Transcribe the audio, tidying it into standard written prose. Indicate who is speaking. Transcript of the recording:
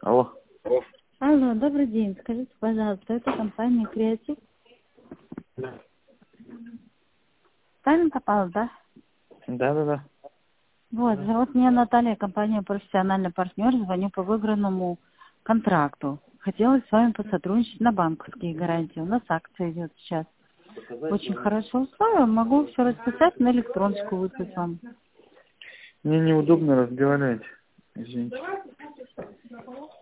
Speaker 1: Алло.
Speaker 2: Алло, добрый день. Скажите, пожалуйста, это компания Креатив?
Speaker 1: Да.
Speaker 2: Правильно попала, да?
Speaker 1: Да.
Speaker 2: Вот, зовут меня Наталья, компания «Профессиональный партнер». Звоню по выигранному контракту. Хотелось с вами посотрудничать на банковские гарантии. У нас акция идет сейчас. Очень хорошие условия. Могу все расписать, на электроночку выслать вам.
Speaker 1: Мне неудобно разговаривать. Извините.